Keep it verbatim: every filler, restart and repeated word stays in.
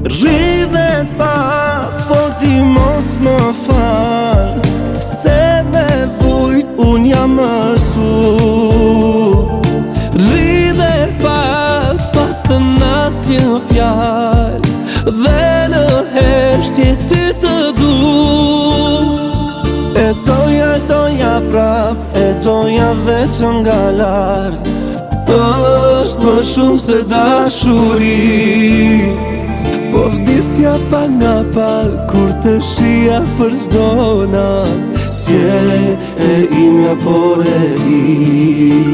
Rri dhe pa, po ti mos më fal, se me vujt unë jam mësu. Rri dhe pa, pa thënë asnjë fjal, dhe në heshtje ty të du. E doja, doja prap, e doja vetëm nga lart, është më shumë se dashuri. Po vdisja pa nga pal, kur të shia për s'dona, si e imja po e ti.